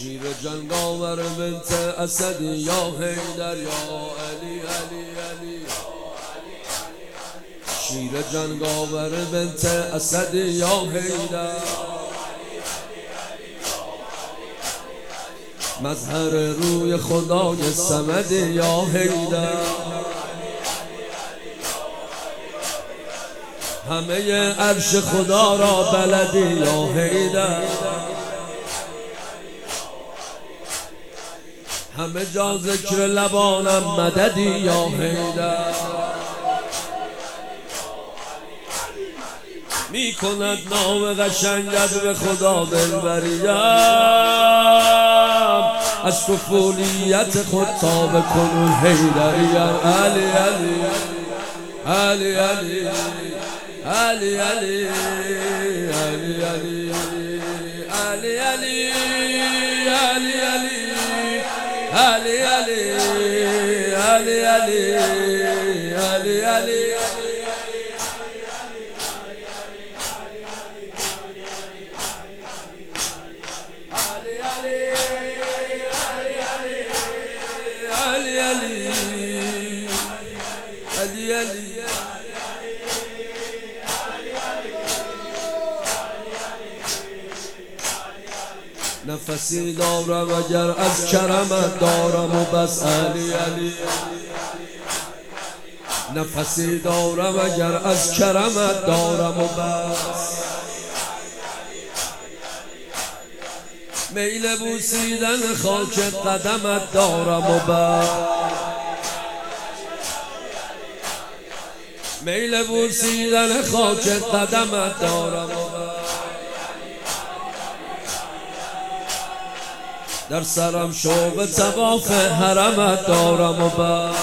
شیر جنگاور بنت اسد یا حیدر یا علی علی علی شیر جنگاور بنت اسد یا حیدر مظهر روی خدای صمد یا حیدر همه عرش خدا را بلدی یا حیدر همه جا ذکر لبانم مددی یا حیدر می کند نام قشنگت به خدا دلبریم از طفولیت خود تا به کنون حیدریم علی علی علی علی علی علی علی علی علی علی علی علی علی علی علی علی نفسی دارم اگر از کرمت دارم و بس علی علی نفسی دارم اگر از کرمت دارم و بس میل بوسیدن خاک قدمت دارم و بس میل بوسیدن خاک قدمت دارم و بس در سرم شوق طواف حرمت دارم و بس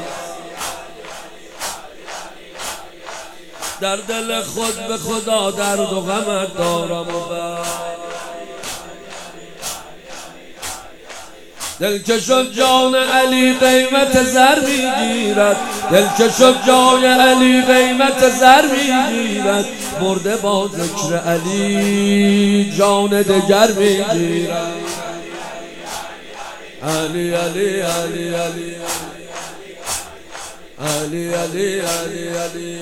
در دل خود به خدا درد و غمت دارم و بس دل که شد جان علی قیمت زر میگیرد دل که شد جان علی قیمت زر میگیرد مرده با ذکر علی جان دگر میگیرد علی علی علی علی علی علی علی علی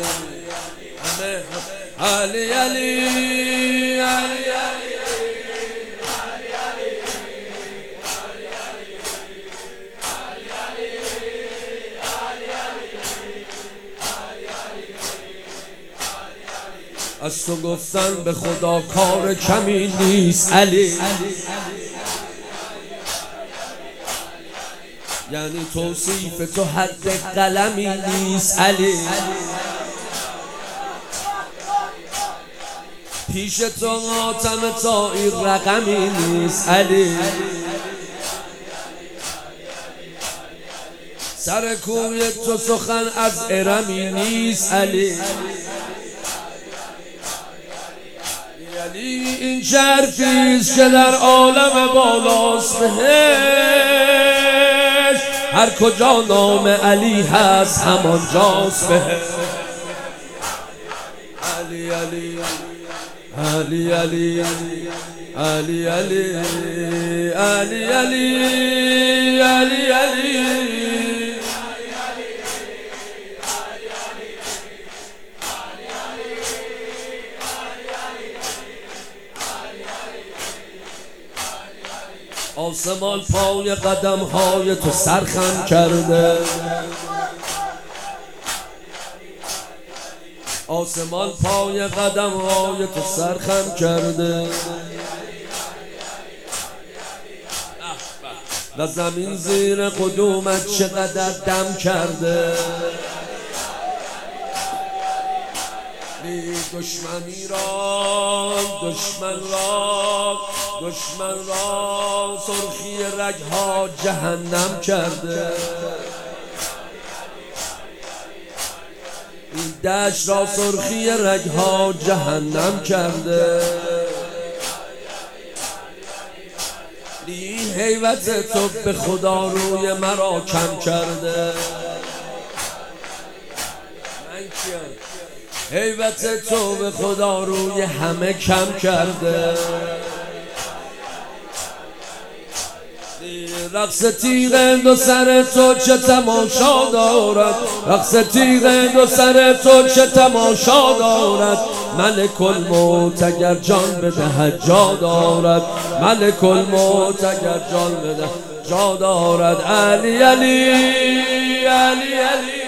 علی علی علی از تو گفتن به خدا کار کمی نیست علی یعنی توصیف تو حد قلمی نیست علی پیش تو آتم طایی رقمی نیست علی سر کوی تو سخن از ارمی نیست علی علی این شرفیست که در عالم بالاست بهش هر کجا نام علی هست همان جاست بهش علی علی علی علی علی علی علی علی علی علی آسمان پای قدم های تو سرخم کرده آسمان پای قدم های تو سرخم کرده و زمین زیر قدومت چقدر دم کرده دشمنی را دشمن را سرخی رگها جهنم کرده این دشت را سرخی رگها جهنم کرده این هیبت تو به خدا روی مرا کم کرده من کیم هیبت تو به خدا روی همه کم کرده رقص تیغ دو سر تو چه تماشا دارد، رقص تیغ دو سر تو چه تماشا دارد. ملک الموت اگر جان بدهد جا دارد، ملک الموت اگر جان بدهد جا دارد. علی علی علی علی